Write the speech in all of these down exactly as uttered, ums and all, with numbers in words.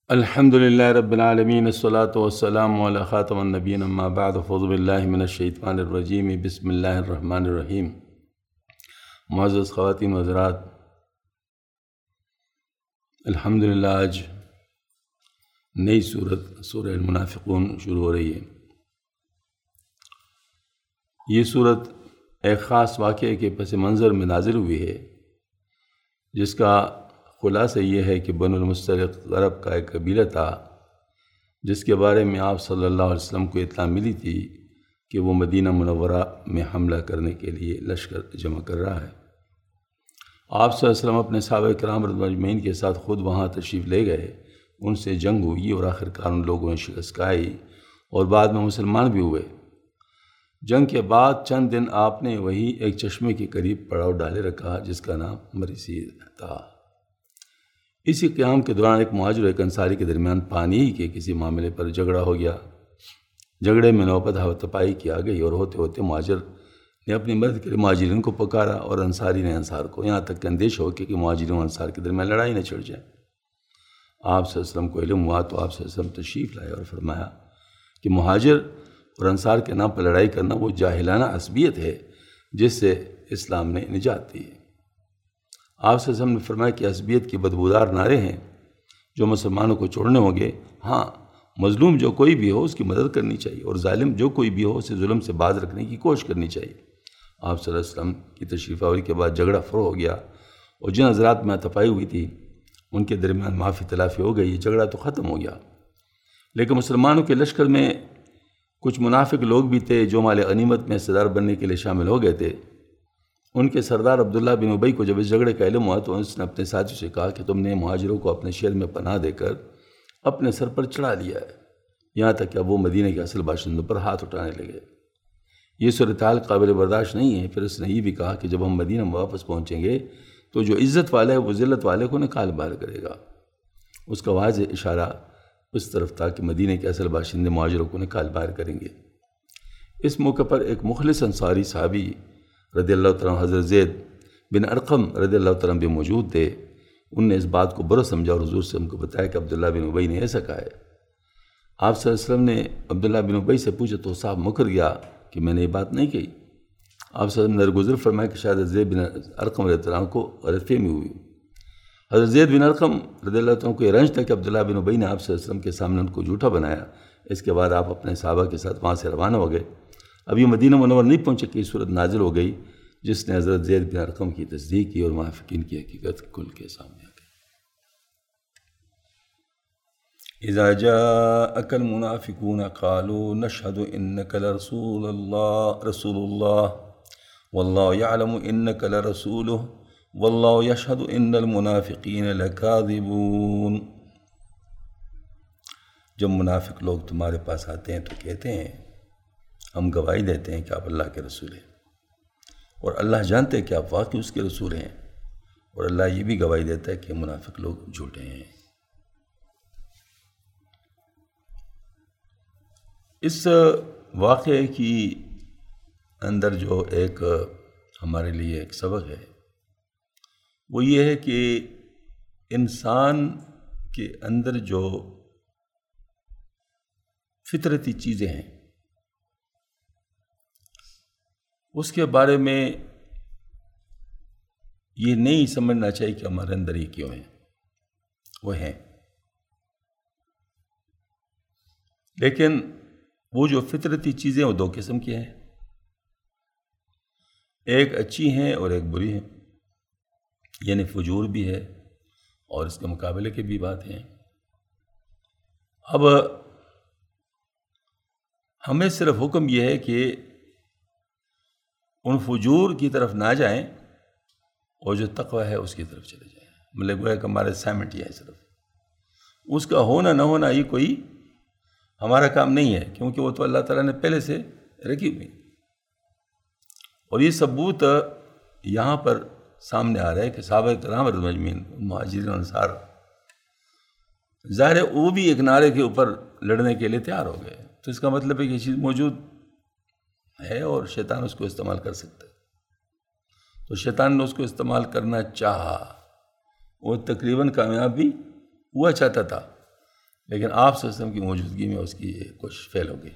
الحمد للہ رب العالمین الصلاۃ والسلام علی خاتم النبیین اما بعد فاعوذ باللہ من الشیطان الرجیم بسم اللہ الرحمن الرحیم۔ معزز خواتین و حضرات، الحمدللہ آج نئی سورت سورہ المنافقون شروع ہو رہی ہے۔ یہ سورت ایک خاص واقعے کے پس منظر میں نازل ہوئی ہے، جس کا خلاصہ یہ ہے کہ بنو المستلق غرب کا ایک قبیلہ تھا جس کے بارے میں آپ صلی اللہ علیہ وسلم کو اطلاع ملی تھی کہ وہ مدینہ منورہ میں حملہ کرنے کے لیے لشکر جمع کر رہا ہے۔ آپ صلی اللہ علیہ وسلم اپنے صحابہ کرام رضی اللہ عنہم اجمعین کے ساتھ خود وہاں تشریف لے گئے، ان سے جنگ ہوئی اور آخرکار ان لوگوں نے شکست کھائی اور بعد میں مسلمان بھی ہوئے۔ جنگ کے بعد چند دن آپ نے وہی ایک چشمے کے قریب پڑاؤ ڈالے رکھا جس کا نام مریسی تھا۔ اسی قیام کے دوران ایک مہاجر اور ایک انصاری کے درمیان پانی کے کسی معاملے پر جھگڑا ہو گیا۔ جھگڑے میں نوبت ہاتھ پائی کی آ گئی اور ہوتے ہوتے مہاجر نے اپنی مدد کے لیے مہاجرین کو پکارا اور انصاری نے انصار کو، یہاں تک کہ اندیش ہو کہ مہاجرین اور انصار کے درمیان لڑائی نہ چھڑ جائے۔ آپ صلی اللہ علیہ وسلم کو علم ہوا تو آپ صلی اللہ علیہ وسلم تشریف لائے اور فرمایا کہ مہاجر اور انصار کے نام پر لڑائی کرنا وہ جاہلانہ عصبیت ہے جس سے اسلام نے نجات دی ہے۔ آپ صلی اللہ علیہ وسلم نے فرمایا کہ عصبیت کی بدبودار نعرے ہیں جو مسلمانوں کو چھوڑنے ہوں گے۔ ہاں، مظلوم جو کوئی بھی ہو اس کی مدد کرنی چاہیے اور ظالم جو کوئی بھی ہو اسے ظلم سے باز رکھنے کی کوشش کرنی چاہیے۔ آپ صلی اللہ علیہ وسلم کی تشریف آوری کے بعد جھگڑا فرو ہو گیا اور جن حضرات میں تفائی ہوئی تھی ان کے درمیان معافی تلافی ہو گئی، یہ جھگڑا تو ختم ہو گیا۔ لیکن مسلمانوں کے لشکر میں کچھ منافق لوگ بھی تھے جو مال غنیمت میں حصہ دار بننے کے لیے شامل ہو گئے تھے۔ ان کے سردار عبداللہ بن ابی کو جب اس جھگڑے کا علم ہوا تو اس نے اپنے ساتھیوں سے کہا کہ تم نے مہاجروں کو اپنے شہر میں پناہ دے کر اپنے سر پر چڑھا لیا ہے، یہاں تک کہ اب وہ مدینہ کے اصل باشندوں پر ہاتھ اٹھانے لگے۔ یہ صورتحال قابل برداشت نہیں ہے۔ پھر اس نے یہ بھی کہا کہ جب ہم مدینہ میں واپس پہنچیں گے تو جو عزت والا ہے وہ ذلت والے کو نکال باہر کرے گا۔ اس کا واضح اشارہ اس طرف تھا کہ مدینہ کے اصل باشندے مہاجروں کو نکال باہر کریں گے۔ اس موقع پر ایک مخلص انصاری صحابی رضی اللہ تعالیٰ حضرت زید بن ارقم رضی اللہ تعالیٰ بھی موجود تھے۔ ان نے اس بات کو برا سمجھا اور حضور سے ہم کو بتایا کہ عبداللہ بن ابی نے ایسا کہا ہے۔ آپ صلی اللہ علیہ وسلم نے عبداللہ بن ابی سے پوچھا تو صاحب مکر گیا کہ میں نے یہ بات نہیں کہی۔ آپ صلی اللہ علیہ وسلم نے درگزر فرمایا کہ شاید زید بن ارقم رضی اللہ عنہ کو غلط فہمی ہوئی۔ حضرت زید بن ارقم رضی اللہ عنہ کو یہ رنج تھا کہ عبداللہ بن ابی نے آپ صلی اللہ علیہ وسلم کے سامنے ان کو جھوٹا بنایا۔ اس کے بعد آپ اپنے صحابہ کے ساتھ وہاں سے روانہ ہو گئے۔ ابھی مدینہ منور نہیں پہنچے کہ صورت نازل ہو گئی جس نے حضرت زید بن ارقم کی تصدیق کی اور منافقین کی حقیقت کل کے سامنے آ گئی۔ اذا جاءك المنافقون قالوا نشهد انك لرسول الله رسول الله والله يعلم انك لرسوله والله يشهد ان المنافقين لكاذبون۔ جب منافق لوگ تمہارے پاس آتے ہیں تو کہتے ہیں ہم گواہی دیتے ہیں کہ آپ اللہ کے رسول ہیں، اور اللہ جانتے ہیں کہ آپ واقعی اس کے رسول ہیں، اور اللہ یہ بھی گواہی دیتا ہے کہ منافق لوگ جھوٹے ہیں۔ اس واقعے کی اندر جو ایک ہمارے لیے ایک سبق ہے وہ یہ ہے کہ انسان کے اندر جو فطرتی چیزیں ہیں اس کے بارے میں یہ نہیں سمجھنا چاہیے کہ ہمارے اندر یہ کیوں ہیں، وہ ہیں۔ لیکن وہ جو فطرتی چیزیں وہ دو قسم کی ہیں، ایک اچھی ہیں اور ایک بری ہیں، یعنی فجور بھی ہے اور اس کے مقابلے کی بھی بات ہیں۔ اب ہمیں صرف حکم یہ ہے کہ ان فجور کی طرف نہ جائیں اور جو تقوی ہے اس کی طرف چلے جائیں۔ مطلب گویا کہ ہمارے اسائنمنٹ یہ ہے، صرف اس کا ہونا نہ ہونا یہ کوئی ہمارا کام نہیں ہے، کیونکہ وہ تو اللہ تعالیٰ نے پہلے سے رکھی ہوئی۔ اور یہ ثبوت یہاں پر سامنے آ رہا ہے کہ صحابہ کرام رضی اللہ عنہم اجمعین، مہاجرین انصار، ظاہر ہے وہ بھی ایک نعرے کے اوپر لڑنے کے لیے تیار ہو گئے۔ تو اس کا مطلب ہے کہ یہ چیز موجود ہے اور شیطان اس کو استعمال کر سکتا ہے۔ تو شیطان نے اس کو استعمال کرنا چاہا، وہ تقریباً کامیاب بھی ہوا چاہتا تھا، لیکن آپ صلی اللہ علیہ وسلم کی موجودگی میں اس کی یہ کوشش فیل ہو گئی۔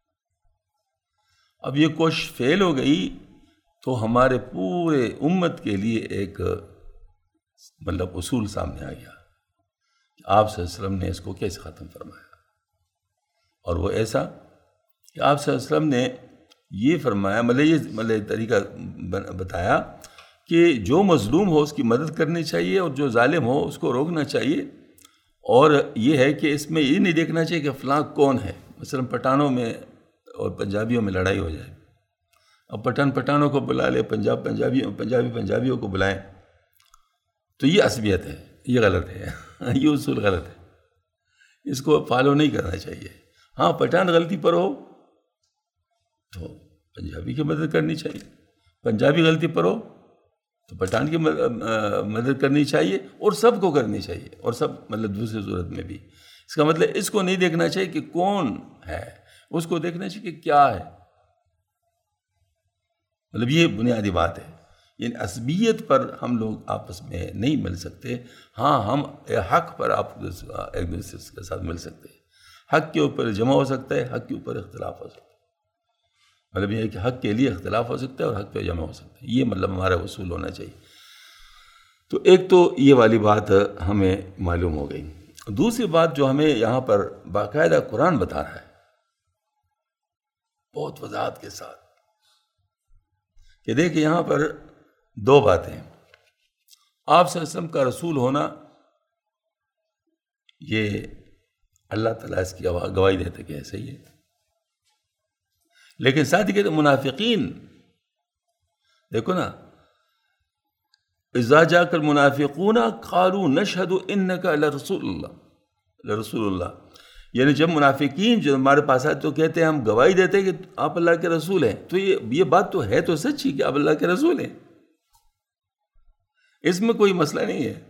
اب یہ کوشش فیل ہو گئی تو ہمارے پورے امت کے لیے ایک مطلب اصول سامنے آ گیا کہ آپ صلی اللہ علیہ وسلم نے اس کو کیسے ختم فرمایا، اور وہ ایسا کہ آپ صلی اللہ علیہ وسلم نے یہ فرمایا، مطلب یہ مطلب طریقہ بتایا کہ جو مظلوم ہو اس کی مدد کرنی چاہیے، اور جو ظالم ہو اس کو روکنا چاہیے، اور یہ ہے کہ اس میں یہ نہیں دیکھنا چاہیے کہ فلاں کون ہے۔ مثلا پٹھانوں میں اور پنجابیوں میں لڑائی ہو جائے، اب پٹھان پٹھانوں کو بلا لے، پنجاب پنجابیوں پنجابی پنجابیوں کو بلائیں، تو یہ عصبیت ہے، یہ غلط ہے، یہ اصول غلط ہے، اس کو فالو نہیں کرنا چاہیے۔ ہاں پٹھان غلطی پر ہو تو پنجابی کی مدد کرنی چاہیے، پنجابی غلطی پر ہو تو پٹھان کی مدد کرنی چاہیے، اور سب کو کرنی چاہیے، اور سب مطلب دوسری صورت میں بھی۔ اس کا مطلب اس کو نہیں دیکھنا چاہیے کہ کون ہے، اس کو دیکھنا چاہیے کہ کیا ہے، مطلب یہ بنیادی بات ہے۔ یعنی عصبیت پر ہم لوگ آپس میں نہیں مل سکتے، ہاں ہم حق پر آپ ایک دوسرے کے ساتھ مل سکتے ہیں، حق کے اوپر جمع ہو سکتا ہے، حق کے اوپر اختلاف ہو سکتا ہے، مطلب یہ ہے کہ حق کے لیے اختلاف ہو سکتا ہے اور حق پہ جمع ہو سکتا ہے، یہ مطلب ہمارا اصول ہونا چاہیے۔ تو ایک تو یہ والی بات ہمیں معلوم ہو گئی۔ دوسری بات جو ہمیں یہاں پر باقاعدہ قرآن بتا رہا ہے بہت وضاحت کے ساتھ، کہ دیکھیں یہاں پر دو باتیں، آپ صلی اللہ علیہ وسلم کا رسول ہونا، یہ اللہ تعالیٰ اس کی گواہی دیتے کہ ایسا ہی ہے، لیکن ساتھ ہی کہتے منافقین، دیکھو نا، اذا جاءک المنافقون قالوا نشهد انک لرسول اللہ لرسول اللہ، یعنی جب منافقین جو ہمارے پاس آتے تو کہتے ہیں ہم گواہی دیتے ہیں کہ آپ اللہ کے رسول ہیں، تو یہ یہ بات تو ہے تو سچی کہ آپ اللہ کے رسول ہیں، اس میں کوئی مسئلہ نہیں ہے،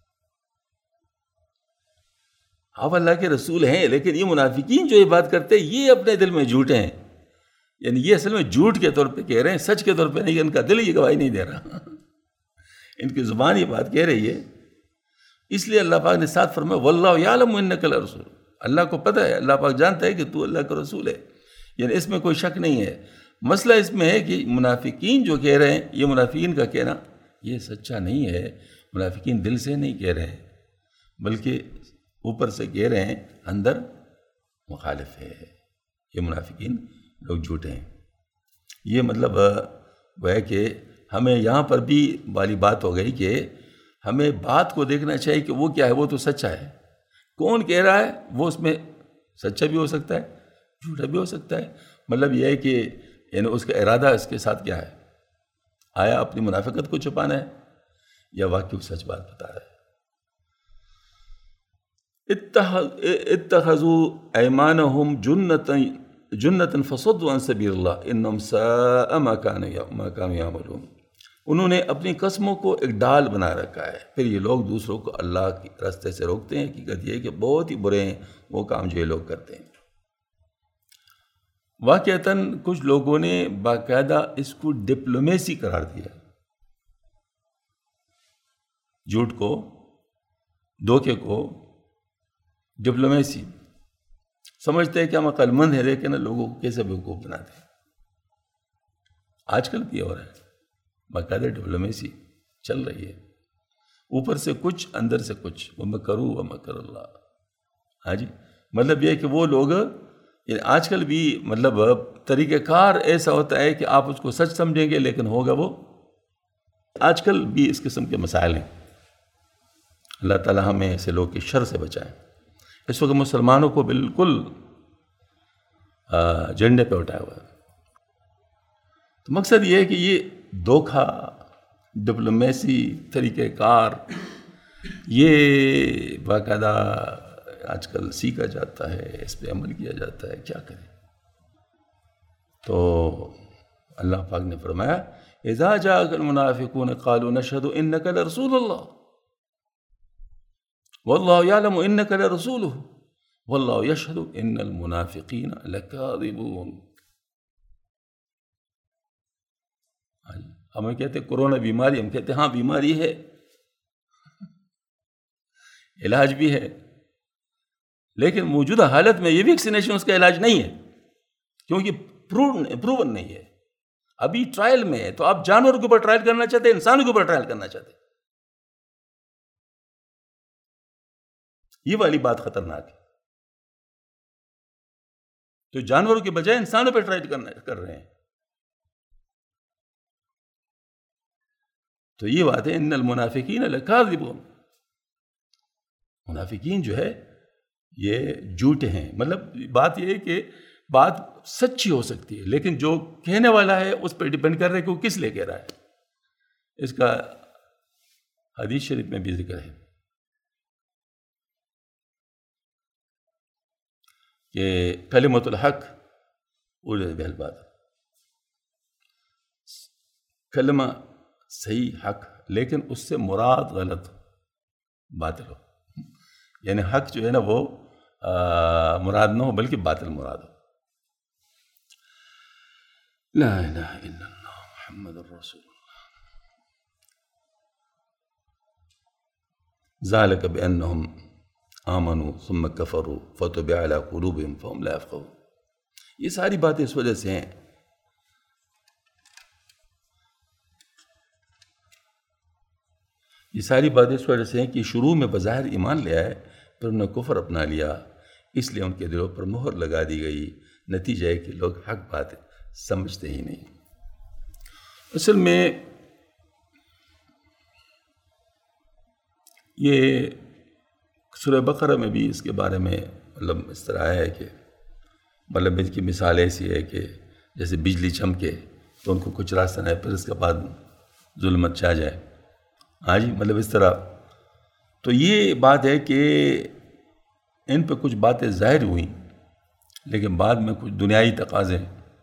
آپ اللہ کے رسول ہیں، لیکن یہ منافقین جو یہ بات کرتے ہیں یہ اپنے دل میں جھوٹے ہیں، یعنی یہ اصل میں جھوٹ کے طور پہ کہہ رہے ہیں، سچ کے طور پہ نہیں، ان کا دل یہ گواہی نہیں دے رہا، ان کی زبان یہ بات کہہ رہی ہے۔ اس لیے اللہ پاک نے ساتھ فرمایا واللہ یعلم انک لرسول، اللہ کو پتہ ہے، اللہ پاک جانتا ہے کہ تو اللہ کا رسول ہے، یعنی اس میں کوئی شک نہیں ہے۔ مسئلہ اس میں ہے کہ منافقین جو کہہ رہے ہیں، یہ منافقین کا کہنا یہ سچا نہیں ہے، منافقین دل سے نہیں کہہ رہے ہیں بلکہ اوپر سے کہہ رہے ہیں، اندر مخالف ہے، یہ منافقین لوگ جھوٹے ہیں۔ یہ مطلب وہ ہے کہ ہمیں یہاں پر بھی والی بات ہو گئی کہ ہمیں بات کو دیکھنا چاہیے کہ وہ کیا ہے، وہ تو سچا ہے، کون کہہ رہا ہے وہ اس میں سچا بھی ہو سکتا ہے جھوٹا بھی ہو سکتا ہے، مطلب یہ ہے کہ یعنی اس کا ارادہ اس کے ساتھ کیا ہے، آیا اپنی منافقت کو چھپانا ہے یا واقعی سچ بات بتا رہا ہے۔ اتخذوا ایمانہم جنتا جنتا فصدوا عن سبیل اللہ انہم ساء ما کانوا یعملون، انہوں نے اپنی قسموں کو ایک ڈال بنا رکھا ہے، پھر یہ لوگ دوسروں کو اللہ کے راستے سے روکتے ہیں، حقیقت یہ ہے کہ بہت ہی برے ہیں وہ کام جو یہ لوگ کرتے ہیں۔ واقعتاً کچھ لوگوں نے باقاعدہ اس کو ڈپلومیسی قرار دیا، جھوٹ کو، دھوکے کو ڈپلومیسی سمجھتے ہیں کہ ہم عقل مند ہیں، لیکن لوگوں کو کیسے بیوقوف بناتے ہیں۔ آج کل بھی ہو رہا ہے، باقاعدہ ڈپلومیسی چل رہی ہے، اوپر سے کچھ اندر سے کچھ، وَمَكَرُوا وَمَكَرَ اللَّهُ۔ ہاں جی، مطلب یہ ہے کہ وہ لوگ یعنی آج کل بھی مطلب طریقہ کار ایسا ہوتا ہے کہ آپ اس کو سچ سمجھیں گے لیکن ہوگا وہ، آج کل بھی اس قسم کے مسائل ہیں۔ اللہ تعالی ہمیں ایسے لوگ کی شر سے بچائے۔ اس وقت مسلمانوں کو بالکل جھنڈے پہ اٹھایا ہوا ہے۔ تو مقصد یہ ہے کہ یہ دھوکہ، ڈپلومیسی، طریقہ کار، یہ باقاعدہ آج کل سیکھا جاتا ہے، اس پہ عمل کیا جاتا ہے، کیا کریں۔ تو اللہ پاک نے فرمایا اذا جاءک المنافقون قالوا نشهد انک لرسول اللہ واللہ یعلم انک لرسولہ واللہ یشہد ان المنافقین لکاذبون۔ ہمیں کہتے ہیں کورونا بیماری، ہم کہتے ہیں ہاں بیماری ہے، علاج بھی ہے، لیکن موجودہ حالت میں یہ ویکسینیشن اس کا علاج نہیں ہے، کیونکہ پروون نہیں ہے، ابھی ٹرائل میں ہے. تو آپ جانوروں کے اوپر ٹرائل کرنا چاہتے ہیں، انسانوں کے اوپر ٹرائل کرنا چاہتے ہیں. یہ والی بات خطرناک ہے. تو جانوروں کے بجائے انسانوں پہ ٹرائی کرنا کر رہے ہیں. تو یہ بات ہے، ان المنافقین لکاذبون، منافقین جو ہے یہ جھوٹے ہیں. مطلب بات یہ ہے کہ بات سچی ہو سکتی ہے، لیکن جو کہنے والا ہے اس پہ ڈیپینڈ کر رہے کہ وہ کس لیے کہہ رہا ہے. اس کا حدیث شریف میں بھی ذکر ہے کہ کلمۃ الحق اولد بہ الباطل، کلمہ صحیح حق لیکن اس سے مراد غلط باطل ہو. یعنی حق جو ہے نا وہ مراد نہ ہو بلکہ باطل مراد ہو. لا الہ الا اللہ محمد الرسول اللہ. ذالک بانہم آمنوا ثم کفروا فطبع علی قلوبہم فہم لا یفقہون. یہ ساری باتیں اس وجہ سے ہیں یہ ساری باتیں اس وجہ سے ہیں کہ شروع میں بظاہر ایمان لے آئے پھر انہوں نے کفر اپنا لیا، اس لیے ان کے دلوں پر مہر لگا دی گئی. نتیجہ ہے کہ لوگ حق بات سمجھتے ہی نہیں. اصل میں یہ سورہ بقرہ میں بھی اس کے بارے میں مطلب اس طرح ہے کہ مطلب اس کی مثال ایسی ہے کہ جیسے بجلی چمکے تو ان کو کچھ راستہ نہ ہے، پھر اس کے بعد ظلمت چھا جائے. ہاں جی، مطلب اس طرح. تو یہ بات ہے کہ ان پہ کچھ باتیں ظاہر ہوئیں لیکن بعد میں کچھ دنیائی تقاضے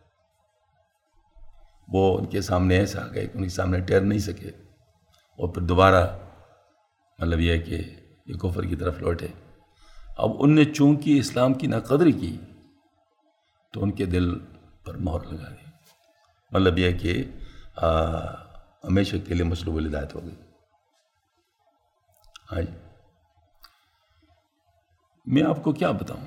وہ ان کے سامنے ایسا آ گئے کہ ان کے سامنے ٹھہر نہیں سکے اور پھر دوبارہ مطلب یہ ہے کہ یہ کفر کی طرف لوٹے. اب ان نے چونکہ اسلام کی ناقدری کی تو ان کے دل پر مہر لگا دی. مطلب یہ کہ ہمیشہ کے لیے مسلوب الہدایت ہو گئی. ہاں جی، میں آپ کو کیا بتاؤں،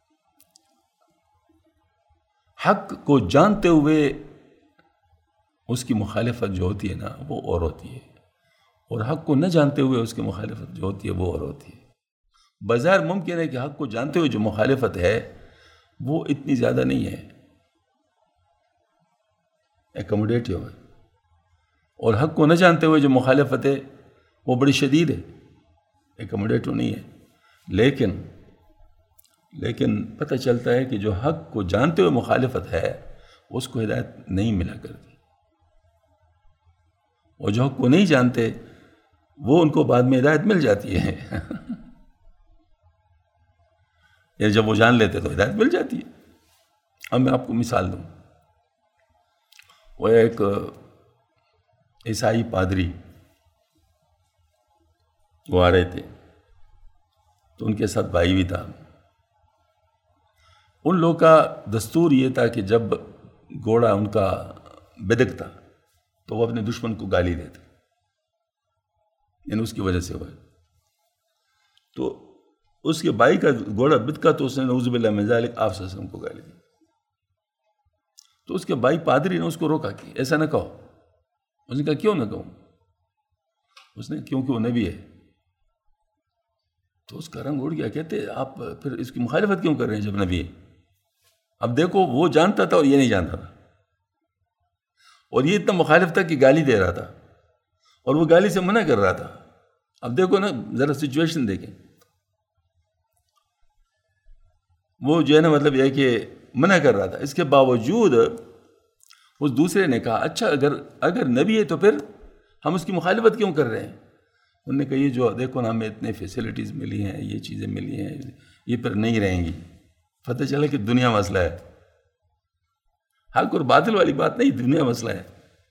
حق کو جانتے ہوئے اس کی مخالفت جو ہوتی ہے نا وہ اور ہوتی ہے، اور حق کو نہ جانتے ہوئے اس کی مخالفت جو ہوتی ہے وہ اور ہوتی ہے. بظاہر ممکن ہے کہ حق کو جانتے ہوئے جو مخالفت ہے وہ اتنی زیادہ نہیں ہے، ایکوموڈیٹیو ہے، اور حق کو نہ جانتے ہوئے جو مخالفت ہے وہ بڑی شدید ہے، ایکوموڈیٹیو نہیں ہے. لیکن لیکن پتہ چلتا ہے کہ جو حق کو جانتے ہوئے مخالفت ہے اس کو ہدایت نہیں ملا کرتی، اور جو حق کو نہیں جانتے وہ ان کو بعد میں ہدایت مل جاتی ہے. یا جب وہ جان لیتے تو ہدایت مل جاتی ہے. اب میں آپ کو مثال دوں، وہ ایک عیسائی پادری وہ آ رہے تھے تو ان کے ساتھ بھائی بھی تھا. ان لوگوں کا دستور یہ تھا کہ جب گھوڑا ان کا بدکتا تو وہ اپنے دشمن کو گالی دیتے، یعنی اس کی وجہ سے ہوا. تو اس کے بھائی کا گھوڑا بدکا تو اس نے نعوذ باللہ من ذالک آپ صلی اللہ علیہ وسلم کو گالی دی. تو اس کے بھائی پادری نے اس کو روکا کہ ایسا نہ کہو. اس نے کہا کیوں نہ کہوں؟ اس نے کیونکہ وہ نبی ہے. تو اس کا رنگ اڑ گیا. کہتے آپ پھر اس کی مخالفت کیوں کر رہے ہیں جب نبی ہے؟ اب دیکھو وہ جانتا تھا اور یہ نہیں جانتا تھا، اور یہ اتنا مخالف تھا کہ گالی دے رہا تھا اور وہ گالی سے منع کر رہا تھا. اب دیکھو نا ذرا سچویشن دیکھیں. وہ جو ہے نا مطلب یہ کہ منع کر رہا تھا، اس کے باوجود اس دوسرے نے کہا اچھا اگر اگر نبی ہے تو پھر ہم اس کی مخالفت کیوں کر رہے ہیں؟ انہوں نے کہا یہ جو دیکھو نا ہمیں اتنے فیسلٹیز ملی ہیں، یہ چیزیں ملی ہیں، یہ پھر نہیں رہیں گی. پتہ چلا کہ دنیا مسئلہ ہے، حق اور باطل والی بات نہیں، دنیا مسئلہ ہے.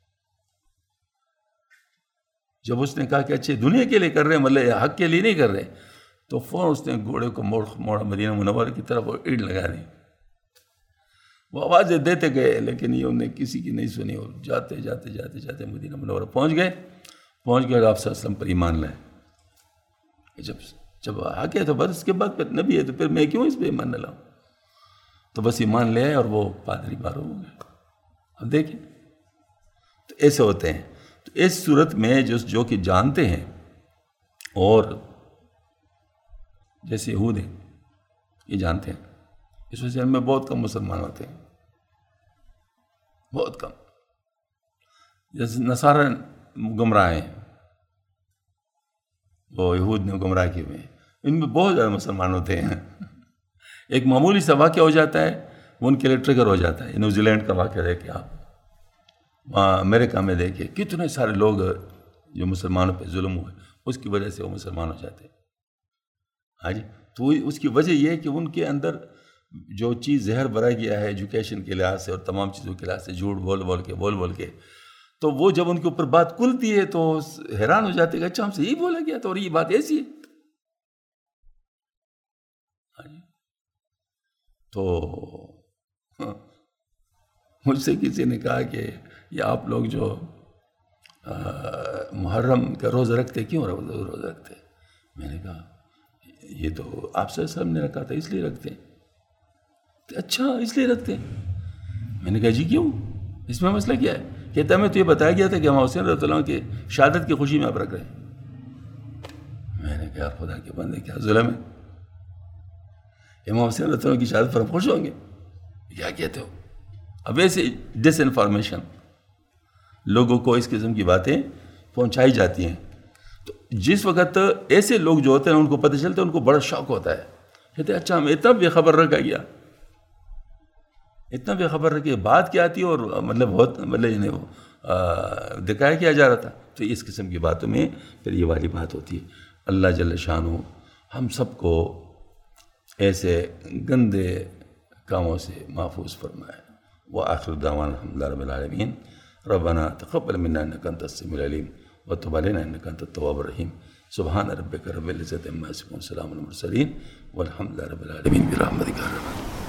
جب اس نے کہا کہ اچھے دنیا کے لیے کر رہے ہیں مطلب حق کے لیے نہیں کر رہے، تو فوراً اس نے گھوڑے کو موڑ موڑا مدینہ منورہ کی طرف اور اینٹ لگا دی. وہ آوازیں دیتے گئے لیکن یہ انہیں کسی کی نہیں سنی، اور جاتے جاتے جاتے جاتے مدینہ منورہ پہنچ گئے. پہنچ گئے اور آپ صلی اللہ علیہ وسلم پر ایمان لائے. جب جب آ گیا تو بس اس کے بعد پھر نبی ہے تو پھر میں کیوں اس پہ ایمان نہ لاؤں؟ تو بس ایمان لے آئے اور وہ پادری بارو ہو گئے. اب دیکھیں تو ایسے ہوتے ہیں. تو اس صورت میں جو جو کہ جانتے ہیں، اور جیسے یہود ہیں یہ جانتے ہیں، اس وجہ سے میں بہت کم مسلمان ہوتے ہیں، بہت کم. جیسے نصارہ گمراہ ہیں، وہ یہود نے گمراہ کیے ہوئے ہیں، ان میں بہت زیادہ مسلمان ہوتے ہیں. ایک معمولی سا واقعہ ہو جاتا ہے وہ ان کے لیے ٹریگر ہو جاتا ہے. نیوزی لینڈ کا واقعہ دیکھیں آپ، وہاں امریکہ میں دیکھیں کتنے سارے لوگ جو مسلمانوں پہ ظلم ہوئے اس کی وجہ سے وہ مسلمان ہو جاتے ہیں. ہاں جی، تو اس کی وجہ یہ ہے کہ ان کے اندر جو چیز زہر بھرا گیا ہے ایجوکیشن کے لحاظ سے اور تمام چیزوں کے لحاظ سے، جھوٹ بول بول کے بول بول کے، تو وہ جب ان کے اوپر بات کھلتی ہے تو حیران ہو جاتے کہ اچھا ہم سے یہی بولا گیا تھا اور یہ بات ایسی ہے. ہاں جی، تو مجھ سے کسی نے کہا کہ یہ آپ لوگ جو محرم کا روزہ رکھتے کیوں روزہ رکھتے؟ میں نے کہا یہ تو آپ سے سب نے رکھا تھا اس لیے رکھتے ہیں. اچھا اس لیے رکھتے ہیں؟ میں نے کہا جی کیوں، اس میں مسئلہ کیا ہے؟ کہتا ہمیں تو یہ بتایا گیا تھا کہ امام حسین رضی اللہ عنہ کے شہادت کی خوشی میں آپ رکھ رہے ہیں. میں نے کہا خدا کے بندے کیا ظلم ہے، امام حسین رضی اللہ عنہ کی شہادت پر ہم خوش ہوں گے؟ کیا کہتے ہو؟ اب ایسے ڈس انفارمیشن لوگوں کو اس قسم کی باتیں پہنچائی جاتی ہیں. تو جس وقت ایسے لوگ جو ہوتے ہیں ان کو پتہ چلتا ہے ان کو بڑا شوق ہوتا ہے، کہتے ہیں اچھا ہم اتنا بے خبر رکھا گیا، اتنا بے خبر رکھے بات کیا آتی ہے اور مطلب بہت مطلب انہیں وہ دکھایا کیا جا رہا تھا. تو اس قسم کی باتوں میں پھر یہ والی بات ہوتی ہے. اللہ جل شانہ ہم سب کو ایسے گندے کاموں سے محفوظ فرمائے. وآخر دعوانا الحمد للہ رب العالمین. ربنا تقبل منا انک انت السمیع العلیم وتب علینا انک انت التواب الرحیم. سبحان ربک رب العزۃ عما یصفون، سلام علی المرسلین والحمد للہ رب العالمین برحمتک یا ارحم الراحمین.